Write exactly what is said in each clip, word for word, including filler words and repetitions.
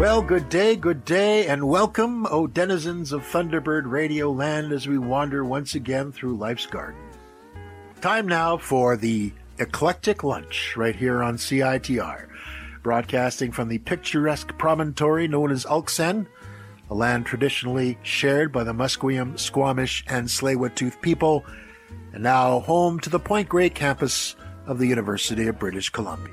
Well, good day, good day, and welcome, O denizens of Thunderbird Radio Land, as we wander once again through life's garden. Time now for the Eclectic Lunch, right here on C I T R, broadcasting from the picturesque promontory known as Ulksen, a land traditionally shared by the Musqueam, Squamish, and Tsleil-Waututh people, and now home to the Point Grey campus of the University of British Columbia.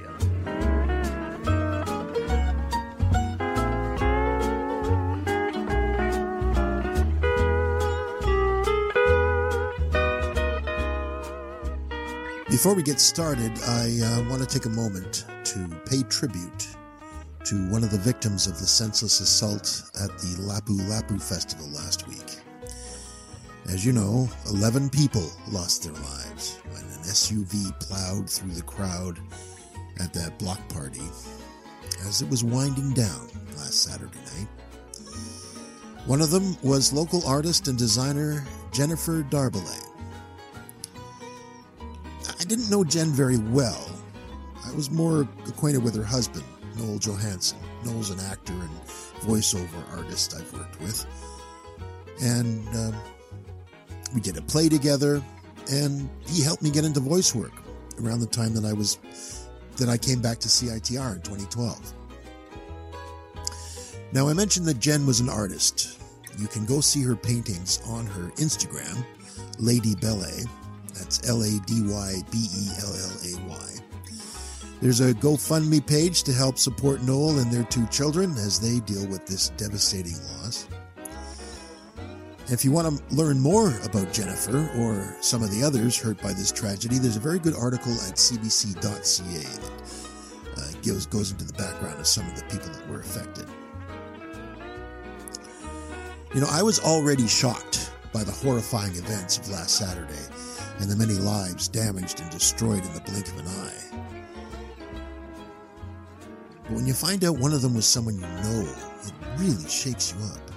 Before we get started, I uh, want to take a moment to pay tribute to one of the victims of the senseless assault at the Lapu Lapu Festival last week. As you know, eleven people lost their lives when an S U V plowed through the crowd at that block party as it was winding down last Saturday night. One of them was local artist and designer Jennifer Darbelet. I didn't know Jen very well. I was more acquainted with her husband, Noel Johansson. Noel's an actor and voiceover artist I've worked with. And uh, we did a play together, and he helped me get into voice work around the time that I was that I came back to C I T R in twenty twelve. Now, I mentioned that Jen was an artist. You can go see her paintings on her Instagram, Lady Belay. That's L A D Y B E L L A Y. There's a GoFundMe page to help support Noel and their two children as they deal with this devastating loss. If you want to learn more about Jennifer or some of the others hurt by this tragedy, there's a very good article at C B C dot C A that uh, goes, goes into the background of some of the people that were affected. You know, I was already shocked by the horrifying events of last Saturday and the many lives damaged and destroyed in the blink of an eye. But when you find out one of them was someone you know, it really shakes you up.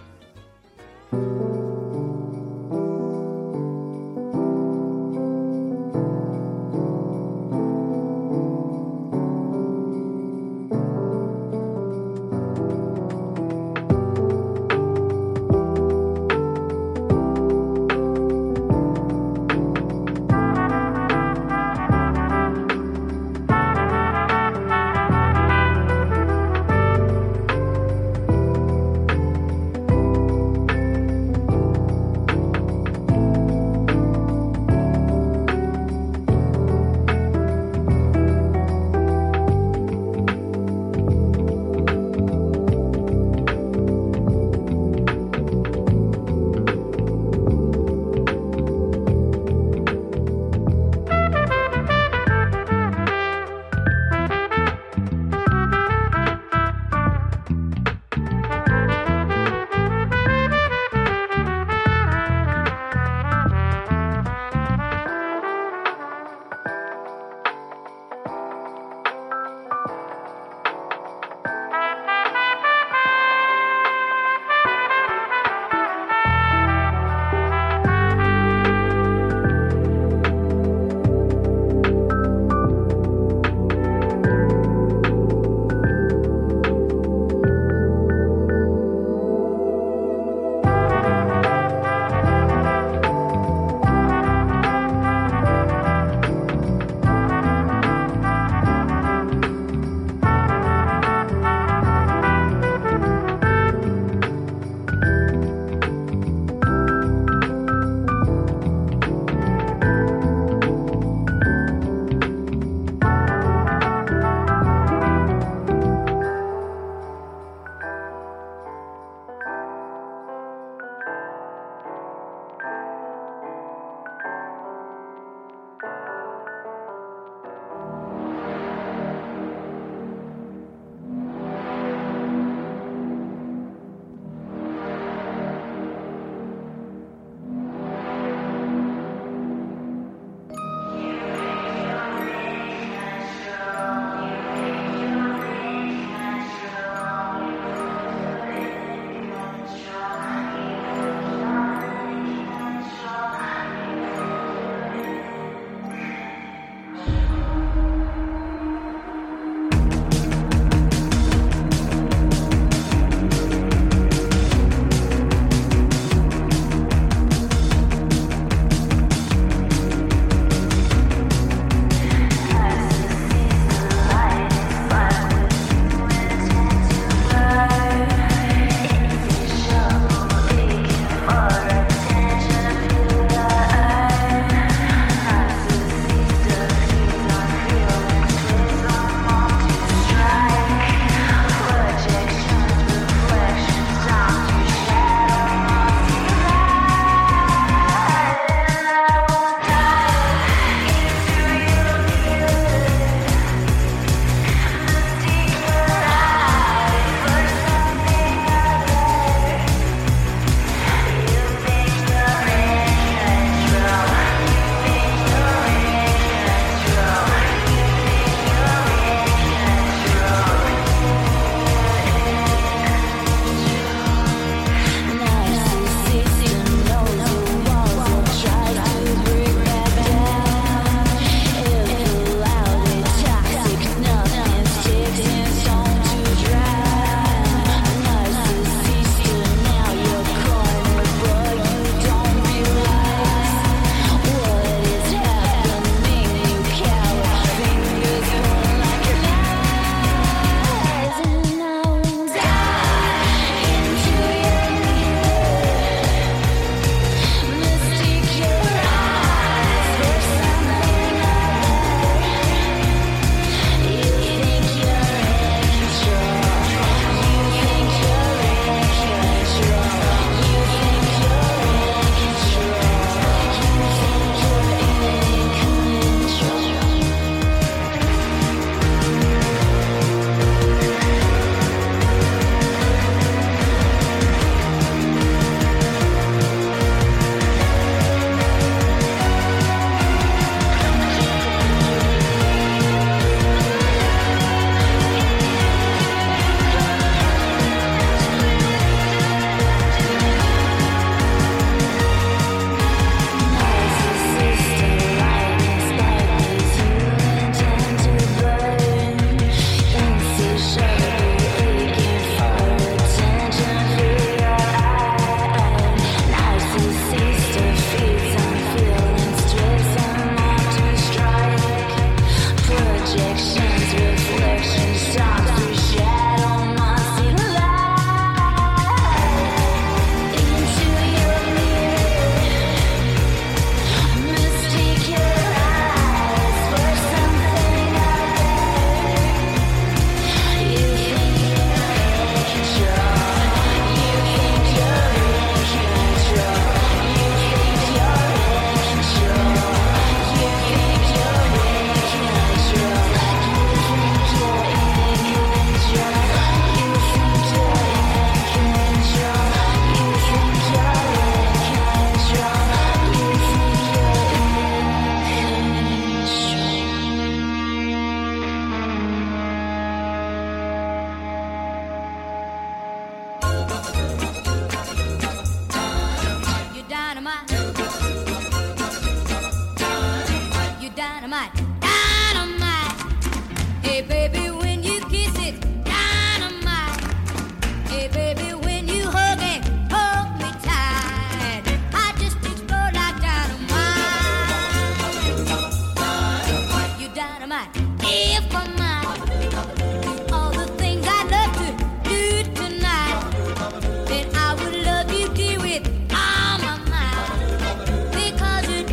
dynamite, dynamite. Hey baby, when you kiss it, dynamite. Hey baby, when you hug it, hold me tight. I just explode like dynamite. You dynamite, if I might. Do all the things I love to do tonight. Then I would love you, dear, with all my might. Because you're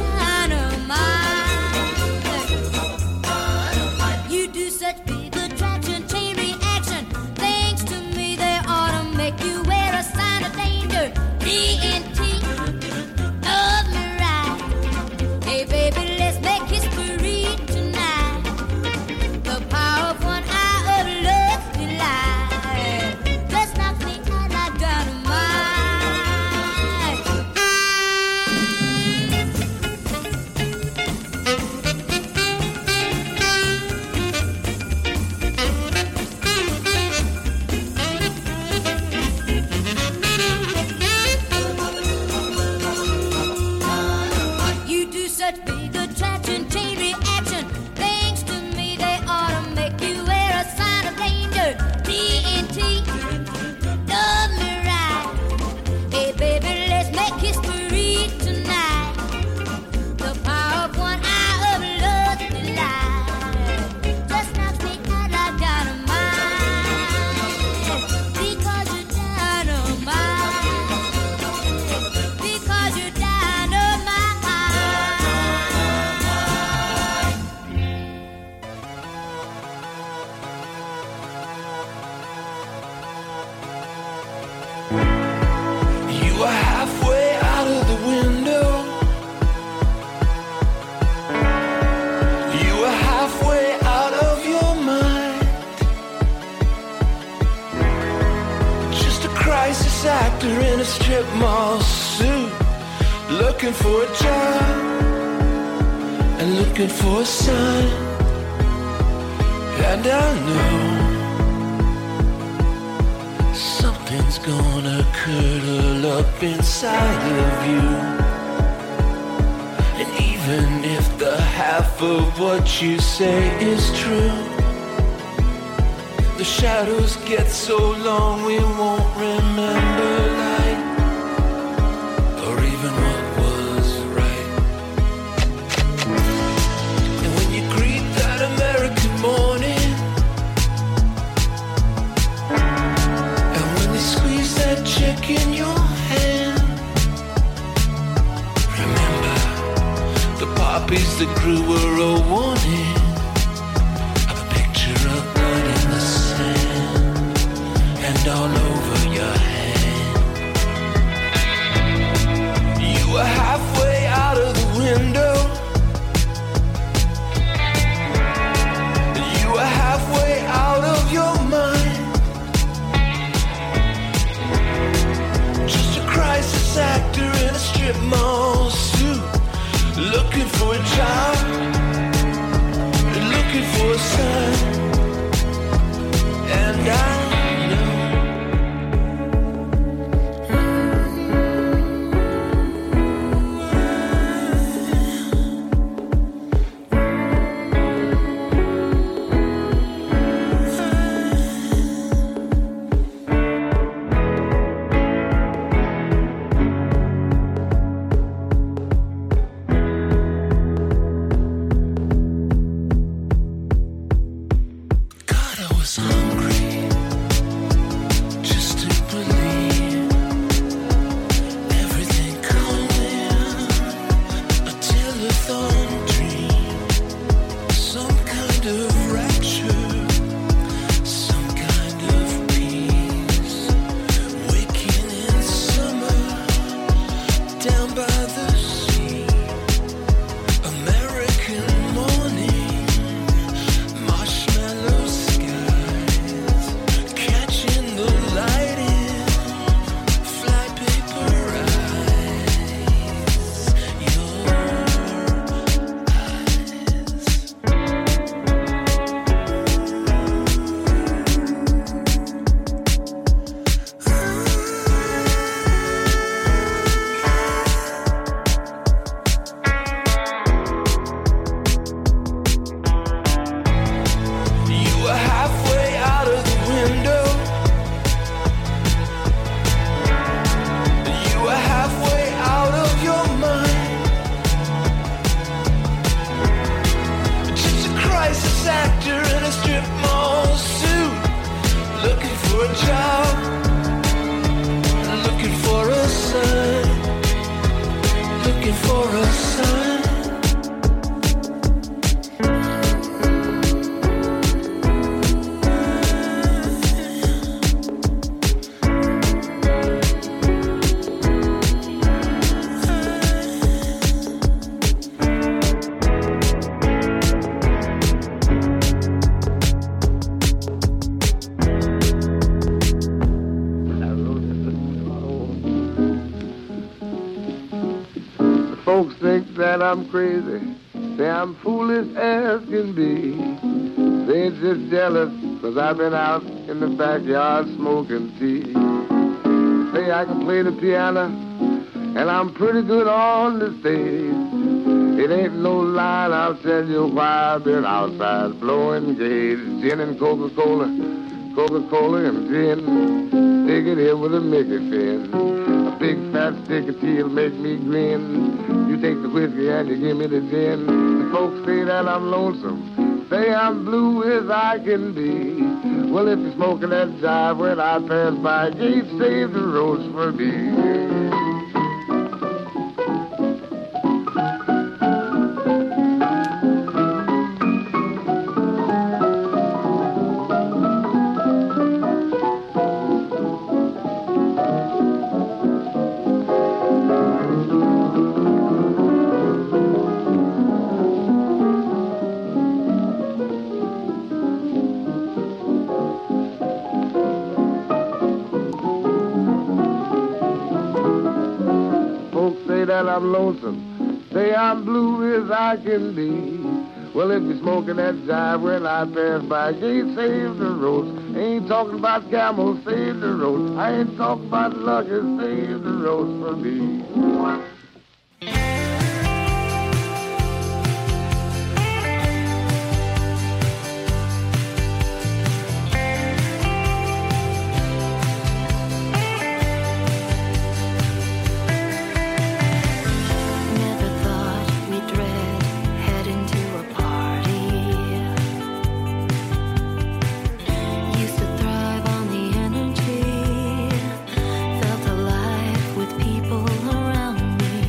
dynamite. You do such big attraction, chain reaction. Thanks to me, they ought to make you wear a sign of danger. D N T, love me right. Hey baby, let's make history tonight. The power of one eye of love's delight just knocks me out like dynamite. You do such big attraction, chain reaction. Thanks to me, they ought to make you wear a sign of danger. T N T, love me right. Hey baby, let's make history tonight. The power of one eye of love's delight just knocks me out like dynamite. Because you're dynamite. Because you're dynamite. You were halfway out of the window. You were halfway out of your mind. Just a crisis actor in a strip mall suit, looking for a job and looking for a sign. And I know something's gonna curdle up inside of you. And even if the half of what you say is true, the shadows get so long we won't remember light or even what was right. And when you greet that American morning, and when they squeeze that check in your hand, remember the poppies that grew were a warning of a picture of blood in the sand and all over your hand. You were halfway out of the window. You were halfway out of your mind. Just a crisis actor in a strip mall suit, looking for a job, looking for a sign. And I know I'm crazy. Say I'm foolish as can be. They just jealous, cause I've been out in the backyard smoking tea. Say I can play the piano, and I'm pretty good on the stage. It ain't no lie, I'll tell you why I've been outside blowing gauge. Gin and Coca-Cola, Coca-Cola and gin. Stick it here with a Mickey fin. A big fat stick of tea'll make me grin. You take the whiskey and you give me the gin. The folks say that I'm lonesome, say I'm blue as I can be. Well, if you're smoking that jive when I pass by, gate save the roads for me. I'm lonesome, say I'm blue as I can be. Well, if you're smoking that jive when I pass by, gate save the roads. Ain't talking about camels, save the roads. I ain't talking about lucky, save the roads for me. People around me.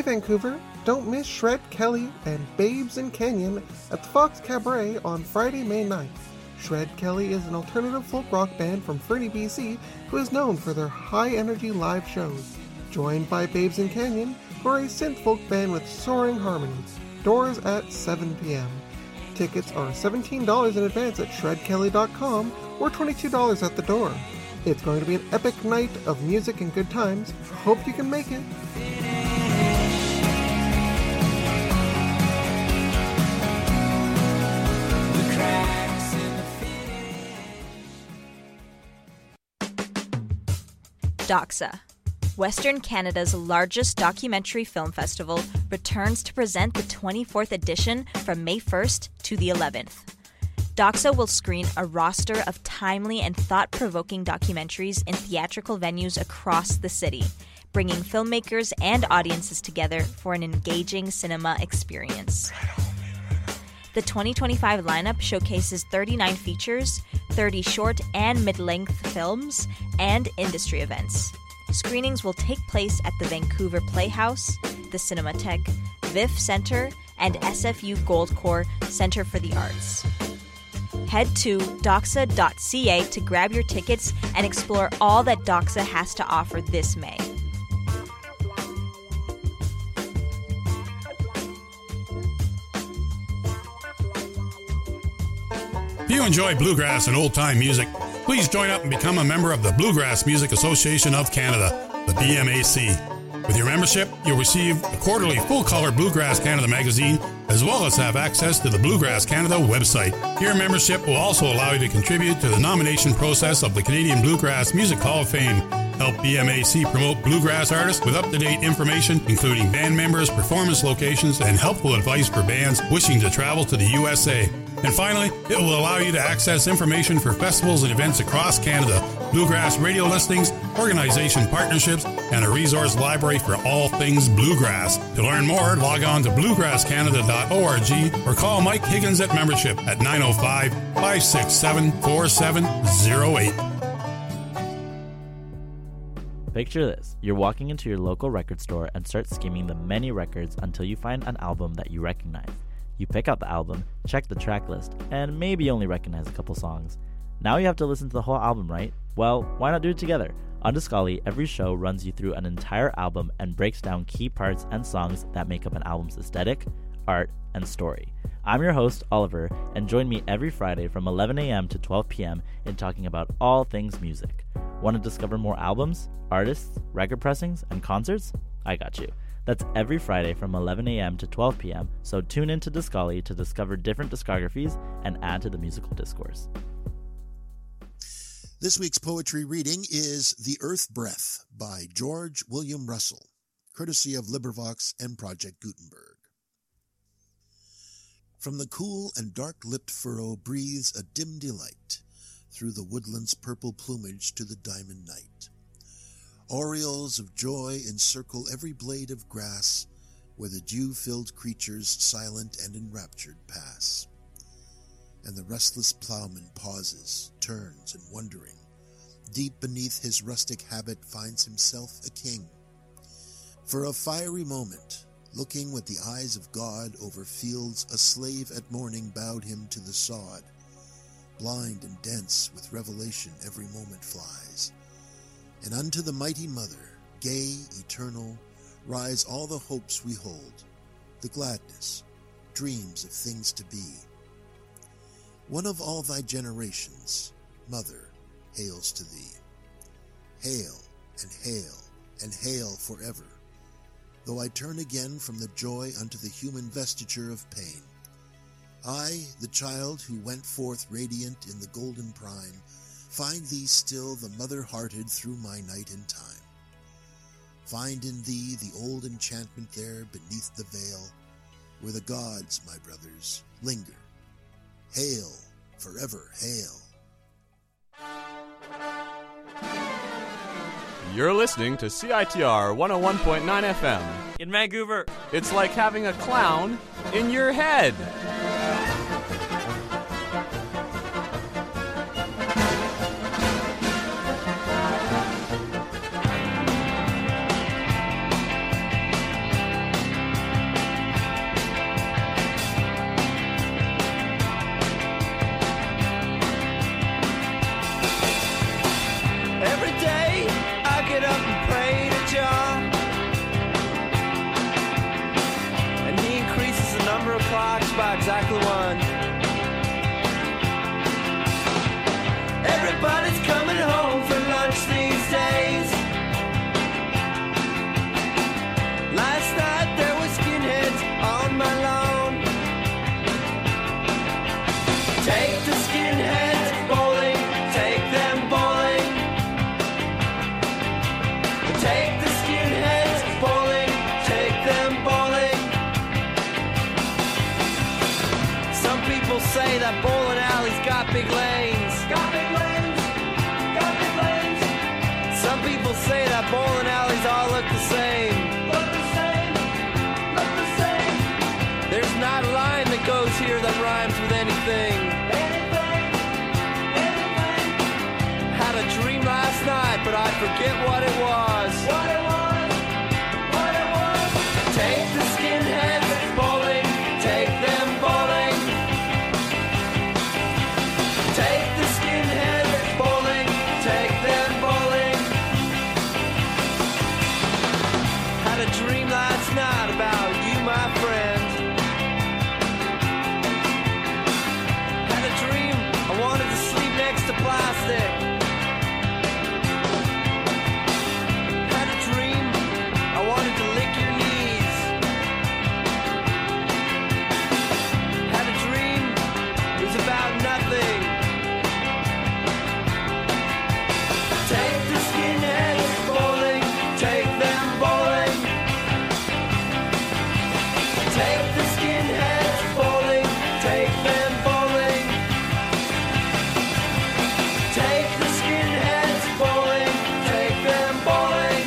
Hey Vancouver, don't miss Shred Kelly and Babes in Canyon at the Fox Cabaret on Friday, May ninth. Shred Kelly is an alternative folk rock band from Fernie, B C, who is known for their high-energy live shows. Joined by Babes in Canyon, who are a synth folk band with soaring harmonies. Doors at seven p.m. Tickets are seventeen dollars in advance at shred kelly dot com or twenty-two dollars at the door. It's going to be an epic night of music and good times. Hope you can make it. Doxa, Western Canada's largest documentary film festival, returns to present the twenty-fourth edition from May first to the eleventh. Doxa will screen a roster of timely and thought-provoking documentaries in theatrical venues across the city, bringing filmmakers and audiences together for an engaging cinema experience. The twenty twenty-five lineup showcases thirty-nine features, thirty short and mid-length films, and industry events. Screenings will take place at the Vancouver Playhouse, the Cinematheque, V I F Centre, and S F U Goldcorps Centre for the Arts. Head to doxa dot c a to grab your tickets and explore all that Doxa has to offer this May. If you enjoy bluegrass and old-time music, please join up and become a member of the Bluegrass Music Association of Canada, the B M A C. With your membership, you'll receive a quarterly full-color Bluegrass Canada magazine, as well as have access to the Bluegrass Canada website. Your membership will also allow you to contribute to the nomination process of the Canadian Bluegrass Music Hall of Fame. Help B M A C promote bluegrass artists with up-to-date information, including band members, performance locations, and helpful advice for bands wishing to travel to the U S A. And finally, it will allow you to access information for festivals and events across Canada, bluegrass radio listings, organization partnerships, and a resource library for all things bluegrass. To learn more, log on to bluegrass canada dot org or call Mike Higgins at membership at nine oh five, five six seven, four seven oh eight. Picture this. You're walking into your local record store and start skimming the many records until you find an album that you recognize. You pick out the album, check the track list, and maybe only recognize a couple songs. Now you have to listen to the whole album, right? Well, why not do it together? On Discali, every show runs you through an entire album and breaks down key parts and songs that make up an album's aesthetic, art, and story. I'm your host, Oliver, and join me every Friday from eleven a.m. to twelve p.m. in talking about all things music. Want to discover more albums, artists, record pressings, and concerts? I got you. That's every Friday from eleven a.m. to twelve p.m., so tune in to Discali to discover different discographies and add to the musical discourse. This week's poetry reading is The Earth Breath by George William Russell, courtesy of LibriVox and Project Gutenberg. From the cool and dark-lipped furrow breathes a dim delight through the woodland's purple plumage to the diamond night. Aureoles of joy encircle every blade of grass, where the dew-filled creatures silent and enraptured pass. And the restless plowman pauses, turns, and wondering, deep beneath his rustic habit finds himself a king. For a fiery moment, looking with the eyes of God over fields, a slave at morning bowed him to the sod. Blind and dense with revelation every moment flies. And unto the mighty mother, gay, eternal, rise all the hopes we hold, the gladness, dreams of things to be. One of all thy generations, mother, hails to thee. Hail, and hail, and hail forever, though I turn again from the joy unto the human vestiture of pain. I, the child who went forth radiant in the golden prime, find thee still the mother-hearted through my night and time. Find in thee the old enchantment there beneath the veil, where the gods, my brothers, linger. Hail, forever hail. You're listening to C I T R one oh one point nine F M. In Vancouver. It's like having a clown in your head. the one. Everybody's coming home for lunch these days. Last night there were skinheads on my lawn. Take the skinheads bowling, take them bowling. Take the skinheads bowling, take them bowling. Some people say that bowling alley's got big lanes. Got big lanes, got big lanes. Some people say that bowling alleys all look the same. Look the same, look the same. There's not a line that goes here that rhymes with anything. Anything, anything. Had a dream last night, but I forget what it was. What it was, what it was. Take the skinheads bowling, take them bowling. Take the skinheads bowling, take them bowling. Had a dream last night about you, my friend. Had a dream I wanted to sleep next to plastic. Had a dream I wanted to lick your knees. Had a dream it was about nothing. Take the skinheads bowling, take them bowling. Take the skinheads bowling, take them bowling. Take the skinheads bowling, take them bowling.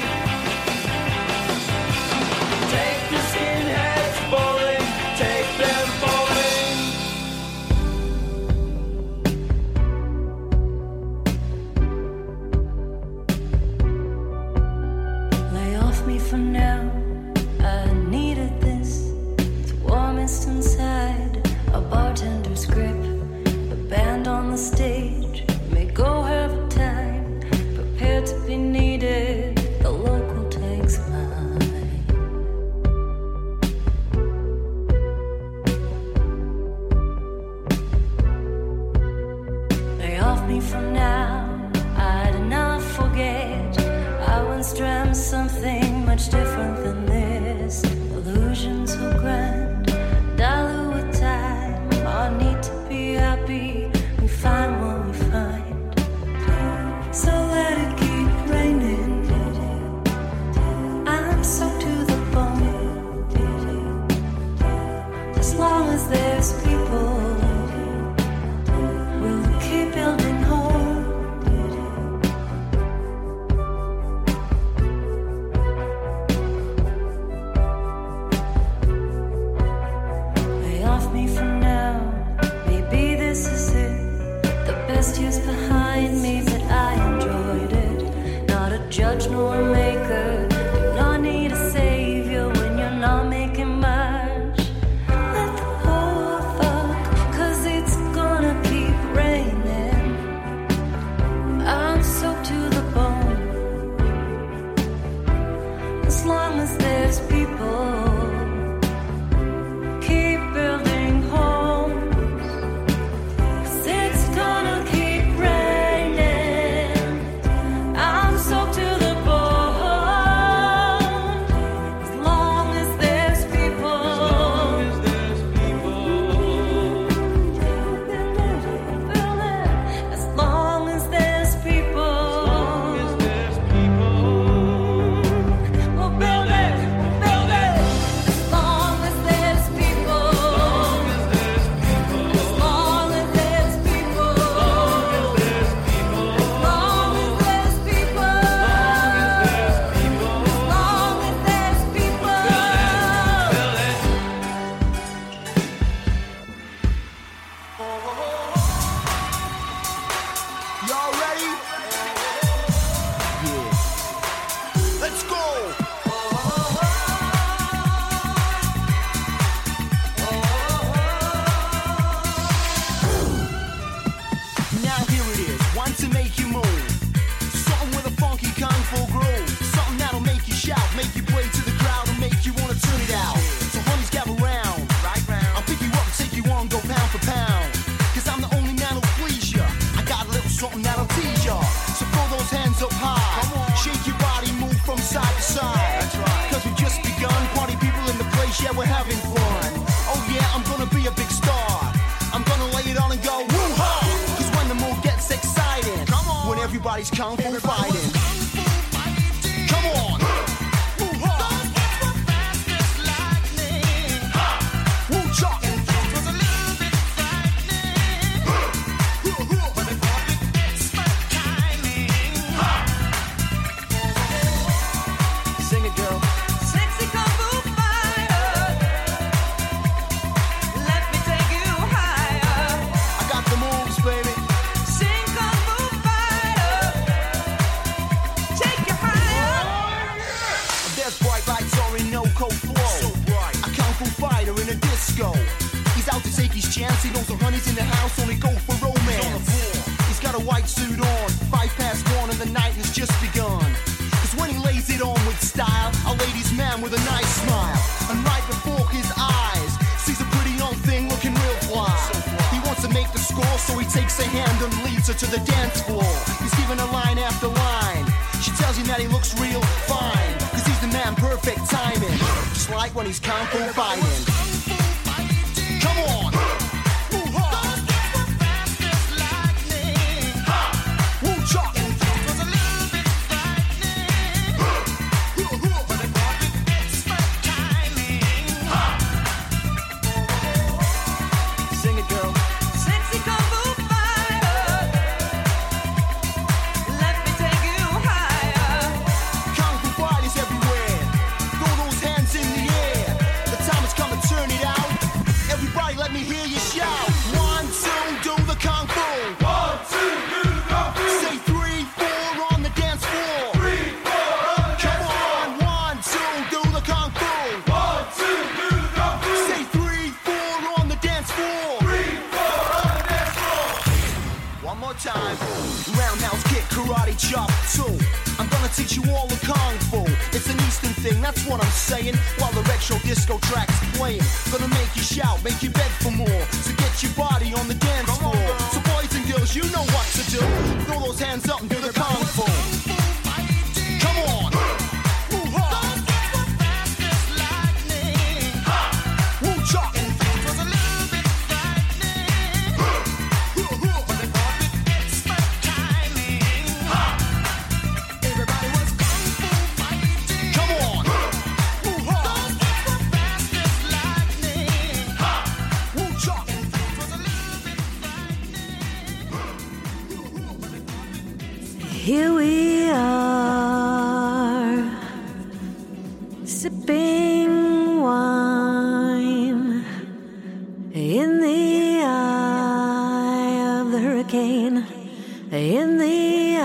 Take the skinheads bowling, take them bowling. Lay off me for now. I needed this. It's warmest inside. A bartender's grip. The band on the stage may go have a time. Prepared to be needed. The local takes mine. Lay off me for now. I did not forget. I once dreamt something much different than this. Illusions so grand, dilute with time. Our need to be happy, we find what we find. So let it keep raining. I'm soaked to the bone. As long as there's people, we'll keep building home. Lay off me for now. Maybe this is it. The best years behind me, but I enjoyed it. Not a judge nor a maker. Do not need a savior when you're not making much. Let the poor fuck, 'cause it's gonna keep raining. I'm soaked to the bone. As long as there's people, keep building homes. 'Cause it's gonna keep raining. I'm soaked to the bone. As long as there's people. As long as there's people. We'll build it, we'll build it. As long as there's people. As long as there's people. As long as there's people. As long as there's people. Y'all ready? Yeah. Let's go. Now here it is, one to make you move. Something with a funky kung fu groove. Something that'll make you shout, make you play to the crowd, and make you wanna turn it out. So honeys gather round. Right round. I'll pick you up and take you on, go something that'll tease ya. So throw those hands up high. Shake your body, move from side to side. That's right. Cause we've just begun. Party people in the place, yeah, we're having fun. Oh yeah, I'm gonna be a big star. I'm gonna lay it on and go woo-ha. Cause when the mood gets exciting, come on. When everybody's kung fu fighting. Come on. Chance, he knows the honey's in the house, only go for romance. He's got a white suit on, five past one and the night has just begun. Cause when he lays it on with style, a ladies' man with a nice smile. And right before his eyes, sees a pretty young thing looking real fly. He wants to make the score, so he takes her hand and leads her to the dance floor. He's giving her line after line. She tells him that he looks real fine, cause he's the man, perfect timing. Just like when he's kung fu fighting. Come on! Time. Roundhouse kick, karate chop too. I'm gonna teach you all the kung fu. It's an Eastern thing, that's what I'm saying. While the retro disco track's playing, gonna make you shout, make you beg for more. So get your body on the dance floor. So boys and girls, you know what to do. Throw those hands up and do the kung fu. Come on. Here we are, sipping wine in the eye of the hurricane, in the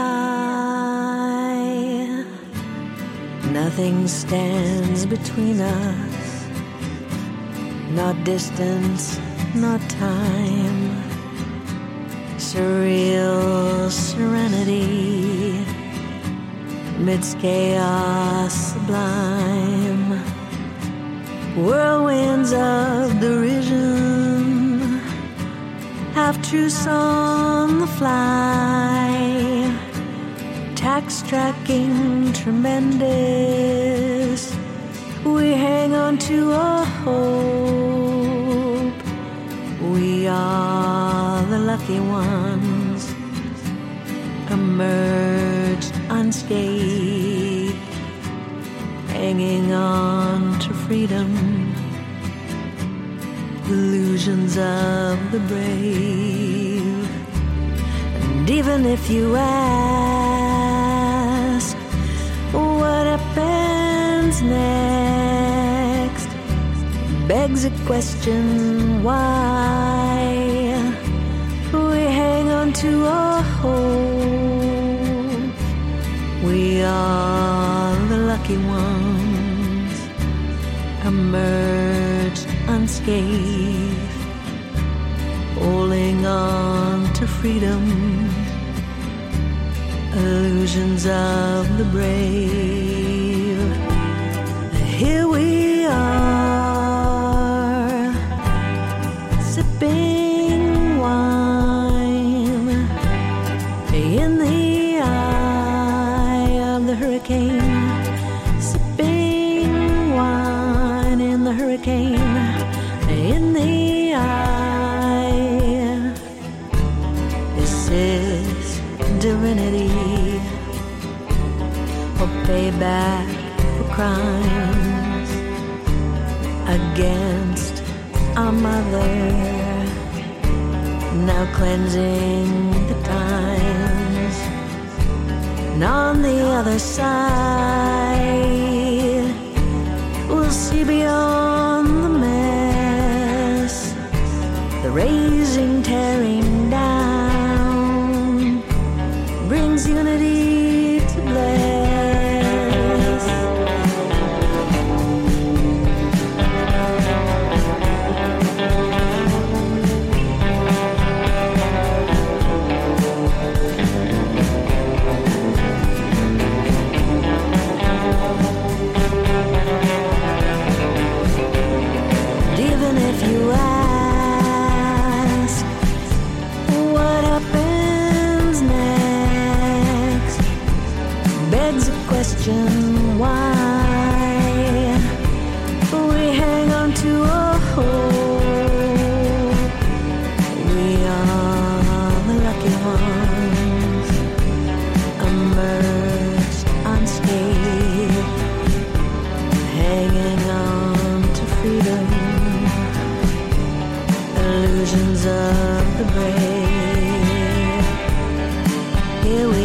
eye. Nothing stands between us, not distance, not time. Surreal serenity midst chaos sublime. Whirlwinds of derision, half-truths on the fly. Tax tracking tremendous, we hang on to a hope. We are the lucky ones, emerged unscathed, hanging on to freedom, illusions of the brave. And even if you ask what happens next, begs a question why we hang on to a hope. We are the lucky ones, emerged unscathed, holding on to freedom, illusions of the brave. Here we are, sipping wine crimes against our mother, now cleansing the times. And on the other side, we'll see beyond the mess, the raising, tearing down brings unity to bless. Question why we hang on to a hope. We are the lucky ones, emerged unscathed, hanging on to freedom, illusions of the brave. Here we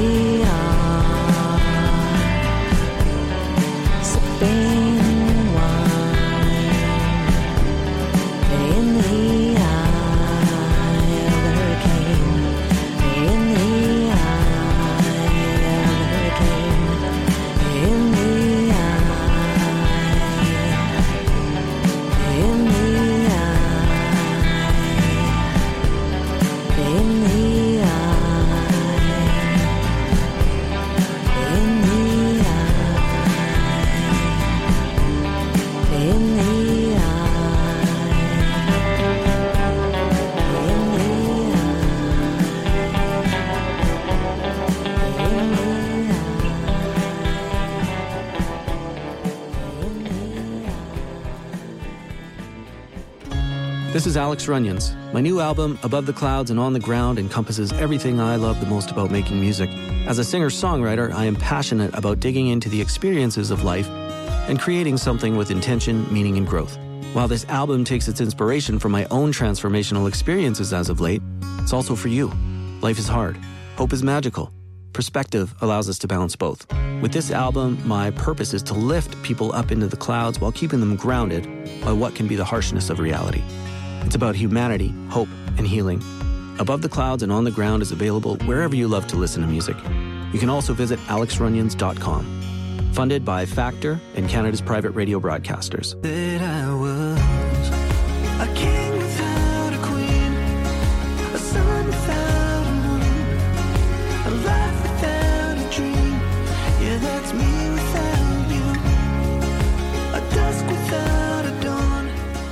This is Alex Runyons. My new album, Above the Clouds and On the Ground, encompasses everything I love the most about making music. As a singer-songwriter, I am passionate about digging into the experiences of life and creating something with intention, meaning, and growth. While this album takes its inspiration from my own transformational experiences as of late, it's also for you. Life is hard. Hope is magical. Perspective allows us to balance both. With this album, my purpose is to lift people up into the clouds while keeping them grounded by what can be the harshness of reality. It's about humanity, hope, and healing. Above the Clouds and On the Ground is available wherever you love to listen to music. You can also visit alex runyons dot com. Funded by Factor and Canada's private radio broadcasters. That I was a king without a queen, a sun without a moon, a life without a dream. Yeah, that's me without you, a dusk without a dawn.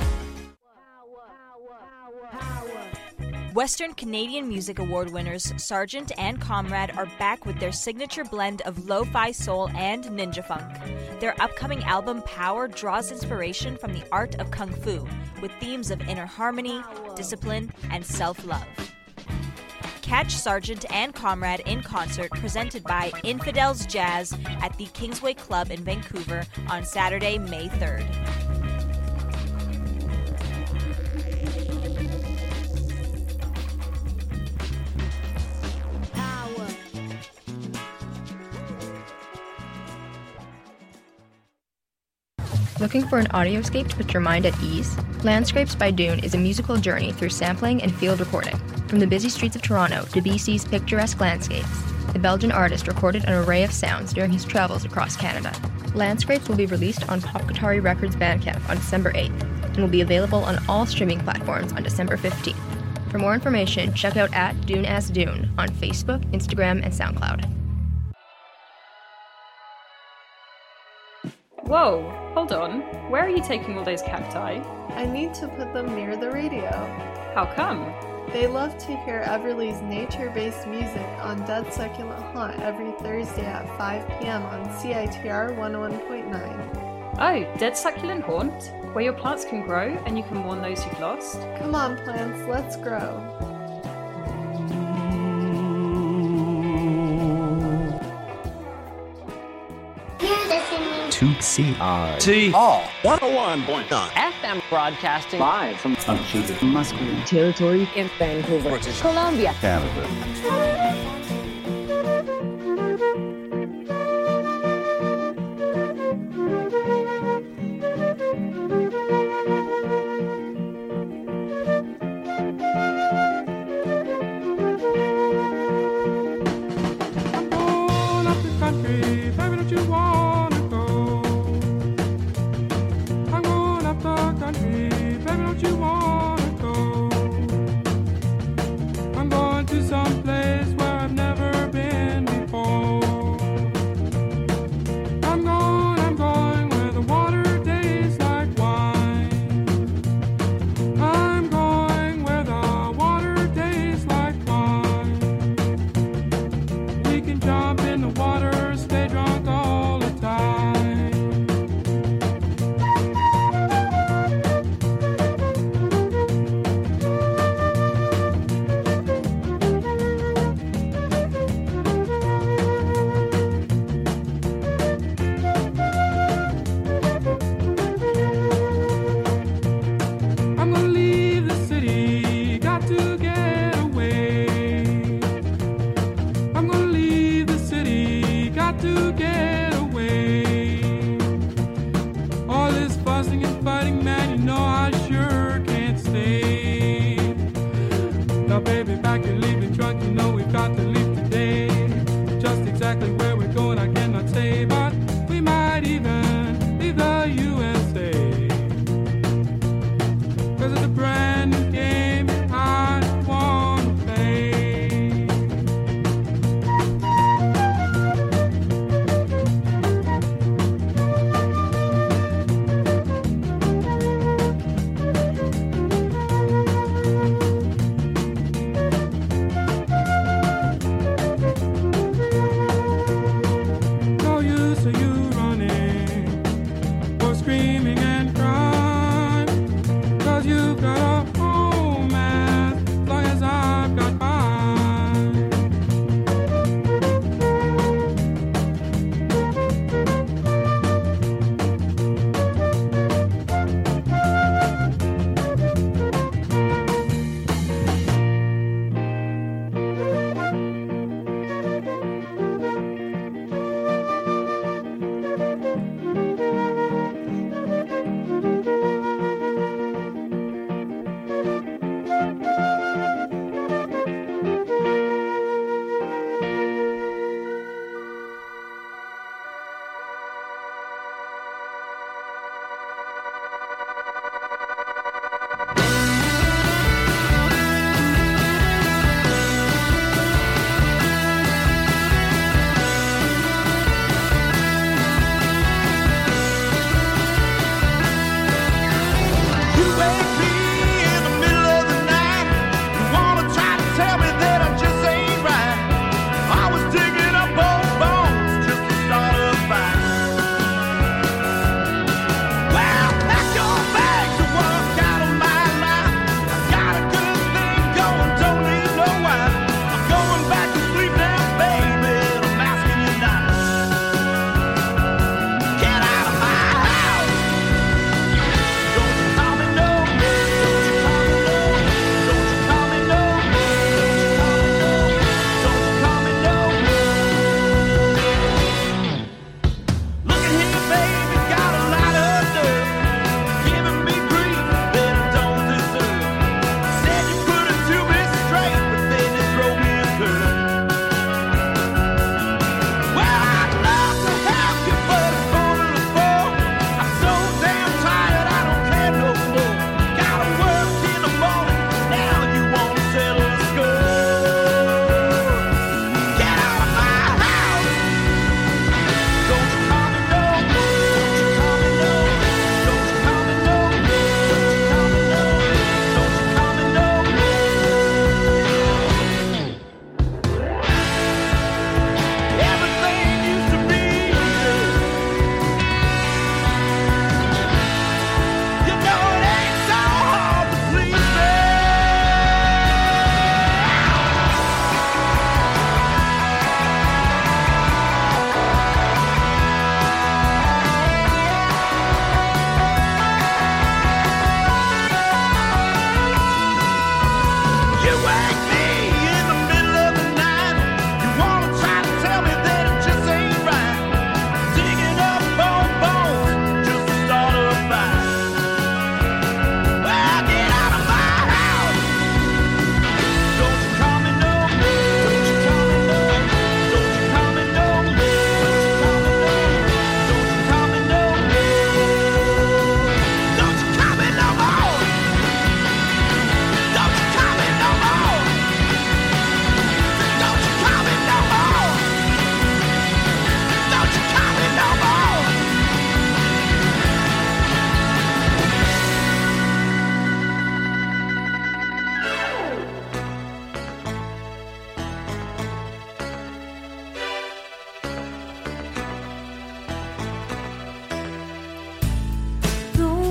Western Canadian Music Award winners Sargent and Comrade are back with their signature blend of lo-fi soul and ninja funk. Their upcoming album Power draws inspiration from the art of kung fu, with themes of inner harmony, discipline, and self-love. Catch Sargent and Comrade in concert presented by Infidels Jazz at the Kingsway Club in Vancouver on Saturday, May third. Looking for an audioscape to put your mind at ease? Landscapes by Dune is a musical journey through sampling and field recording. From the busy streets of Toronto to B C's picturesque landscapes, the Belgian artist recorded an array of sounds during his travels across Canada. Landscapes will be released on Pop Guitari Records Bandcamp on December eighth and will be available on all streaming platforms on December fifteenth. For more information, check out at Dune as Dune on Facebook, Instagram, and SoundCloud. Whoa, hold on. Where are you taking all those cacti? I need to put them near the radio. How come? They love to hear Everly's nature-based music on Dead Succulent Haunt every Thursday at five p.m. on C I T R one oh one point nine. Oh, Dead Succulent Haunt? Where your plants can grow and you can warn those you've lost? Come on, plants, let's grow. You're listening to C I T R one oh one point nine F M broadcasting live from unceded Musqueam territory in Vancouver, British Columbia, Canada.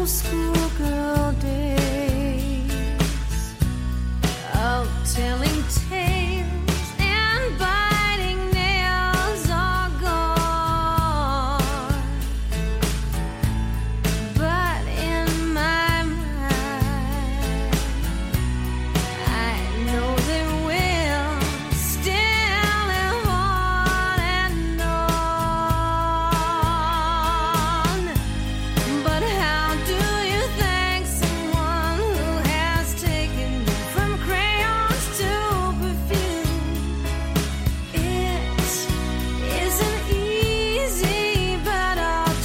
those schoolgirl days of telling tales and biting nails are gone. But in my mind, I know they will still live on and on. But how do you thank someone who has taken you from crayons to perfume? It isn't easy, but I'll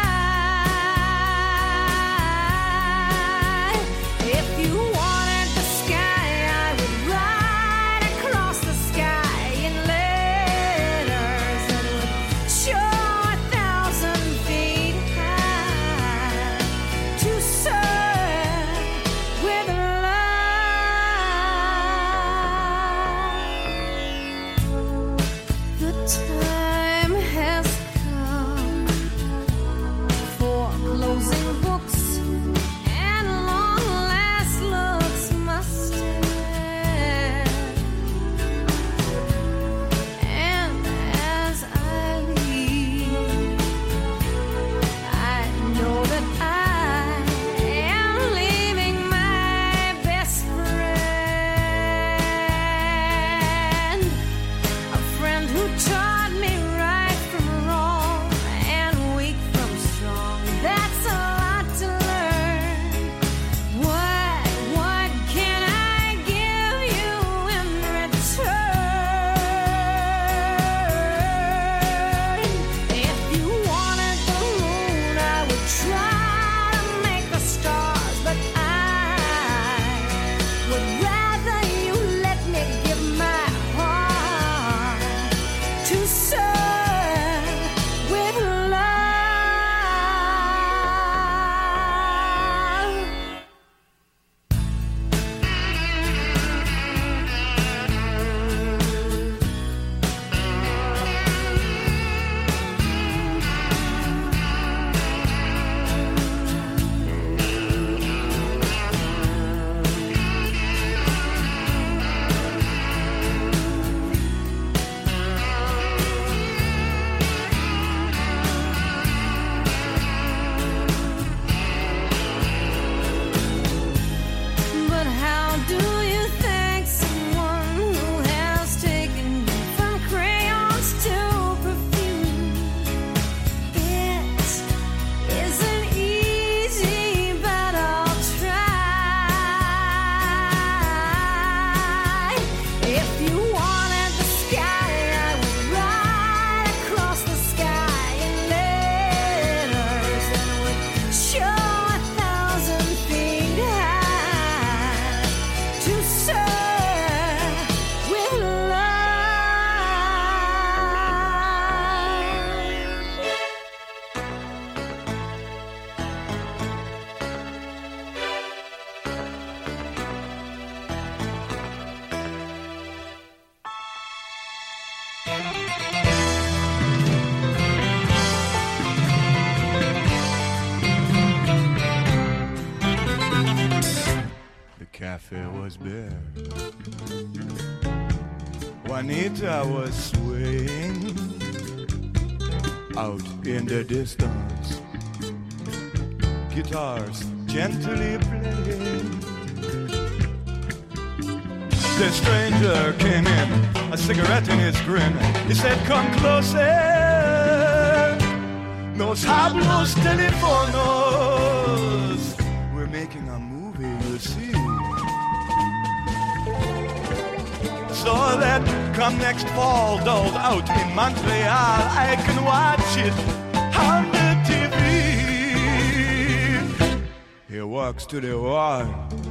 try. If you wanted the sky, I would ride across the sky in letters that would show a thousand feet high to serve with love. The time has come for closing books and long last looks must end. And as I leave, I know that I am leaving my best friend, a friend who taught me right from wrong and weak from strong. That's a lot to learn. What, what can I give you in return? If you wanted the moon, I would try to make the stars, but I would rather you let me give my heart to serve with love. But how do you thank someone who has taken you from crayons to perfume? It isn't easy, but I'll try. If you wanted the sky, I would ride across the sky in letters that would show a thousand feet high to serve with The cafe was bare. Juanita was swaying out in the distance. Guitars gently playing. The stranger came in, a cigarette in his grin. He said, "Come closer. Nos hablos teléfonos. We're making a movie, you see. So that come next fall, doled out in Montreal, I can watch it on the T V." He walks to the wall.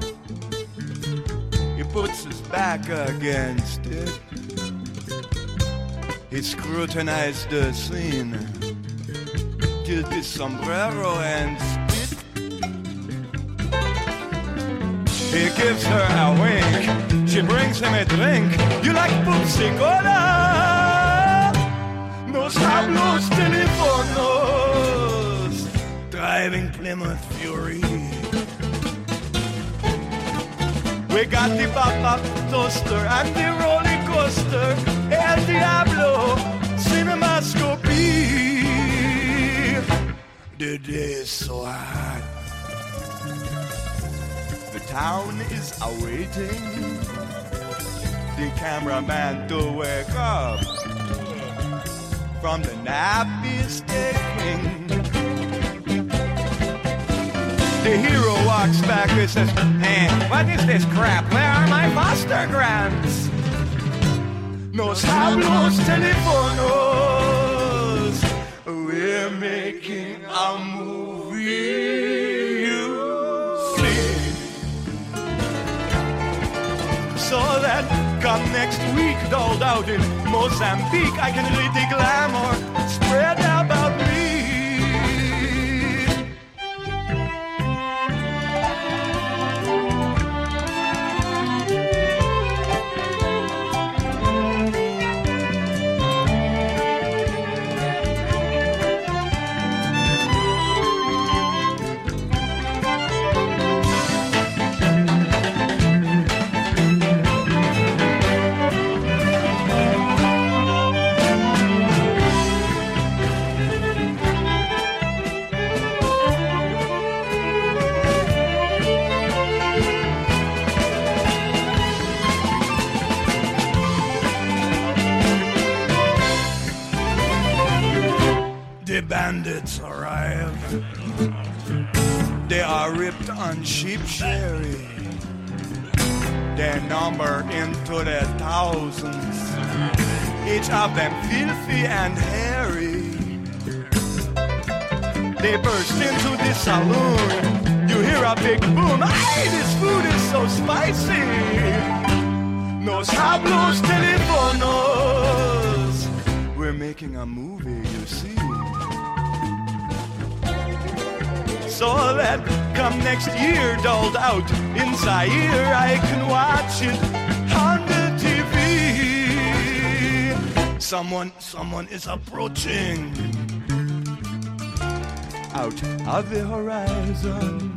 He puts his back against it. He scrutinized the scene. Tilt his sombrero and spit. He gives her a wink. She brings him a drink. You like Pepsi Cola? Nos hablos teléfonos. Try driving Plymouth Fury. We got the pop-up toaster and the roller coaster, El Diablo Cinemascopy. The day is so hot. The town is awaiting the cameraman to wake up from the nap he's taking. The hero walks back and says, "Hey, what is this crap? Where are my foster grands? Nos hablos teléfonos. We're making a movie, you see." So that come next week, doled out in Mozambique, I can read the glamour spread about me. The bandits arrive. They are ripped on sheep sherry. They number into the thousands, each of them filthy and hairy. They burst into the saloon. You hear a big boom. Ay, this food is so spicy. Nos hablos teléfonos. We're making a movie, you see. So that come next year, doled out in Zaire, I can watch it on the T V. Someone, someone is approaching out of the horizon.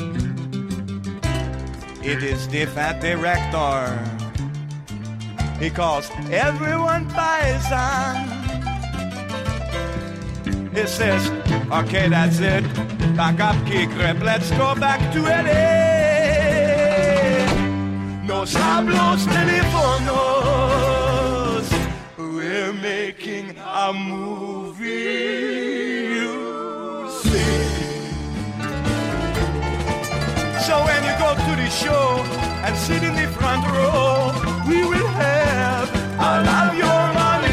It is the fat director. He calls everyone bison. He says, okay, that's it. Back up, key grip. Let's go back to L A. Nos hablos teléfonos. We're making a movie, you see. So when you go to the show and sit in the front row, we will have all of your money.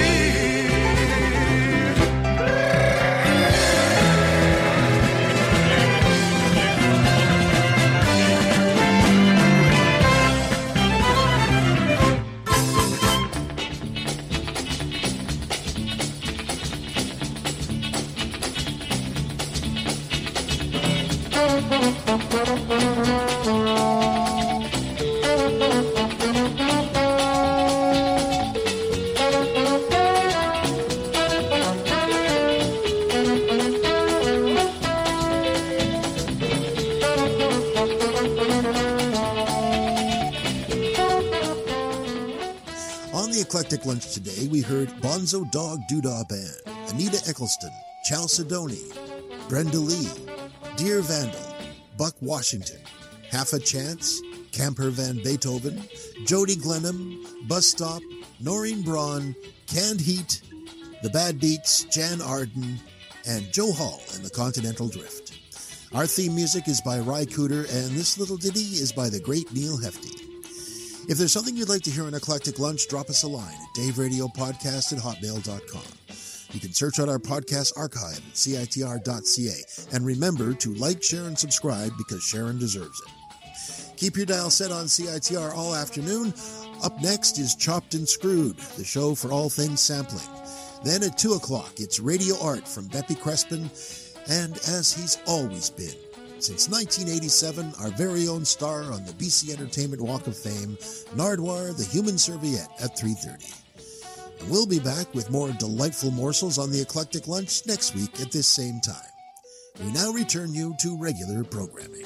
On the Eclectic Lunch today, we heard Bonzo Dog Doodah Band, Anita Eccleston, Chalcedony, Brenda Lee, Dear Vandal, Buck Washington, Half a Chance, Camper Van Beethoven, Jody Glenham, Bus Stop, Noreen Braun, Canned Heat, The Bad Beats, Jan Arden, and Joe Hall and the Continental Drift. Our theme music is by Ry Cooter, and this little ditty is by the great Neil Hefti. If there's something you'd like to hear on Eclectic Lunch, drop us a line at daveradiopodcast at hotmail dot com. You can search out our podcast archive at C I T R dot C A. And remember to like, share, and subscribe because Sharon deserves it. Keep your dial set on C I T R all afternoon. Up next is Chopped and Screwed, the show for all things sampling. Then at two o'clock, it's Radio Art from Beppy Crespin, and as he's always been, since nineteen eighty-seven, our very own star on the B C Entertainment Walk of Fame, Nardwuar the Human Serviette at three thirty. And we'll be back with more delightful morsels on the Eclectic Lunch next week at this same time. We now return you to regular programming.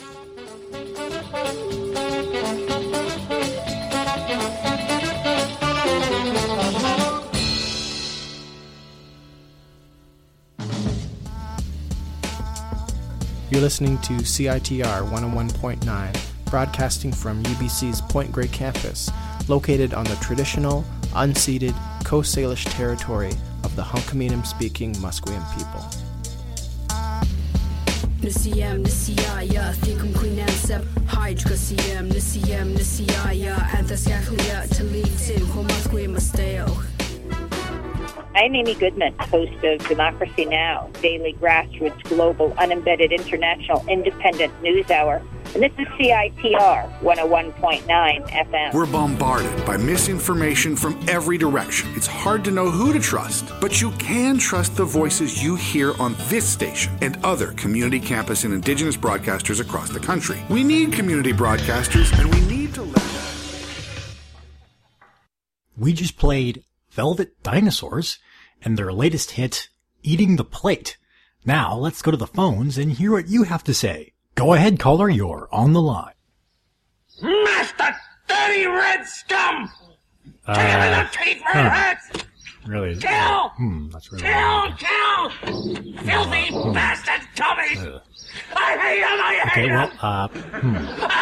You're listening to C I T R one oh one point nine, broadcasting from U B C's Point Grey campus, located on the traditional, unceded Coast Salish territory of the Hunkaminam-speaking Musqueam people. Nisiyam nisiyaya thikum quinansab hydrocasium nisiyam nisiyaya anthascaclia talitin homasquim masteo. I'm Amy Goodman, host of Democracy Now!, daily grassroots, global, unembedded, international, independent news hour. And this is C I T R one oh one point nine F M. We're bombarded by misinformation from every direction. It's hard to know who to trust, but you can trust the voices you hear on this station and other community campus and Indigenous broadcasters across the country. We need community broadcasters, and we need to let... We just played Velvet Dinosaurs and their latest hit, Eating the Plate. Now let's go to the phones and hear what you have to say. Go ahead, caller, you're on the line. Master dirty red scum! Uh, Take him in the teeth where it huh. hurts! Really? Kill! Hmm, that's really Kill! weird. Kill! Filthy Hmm. bastard Tommy! Ugh. I hate him! I hate Okay, him! well, uh, hmm.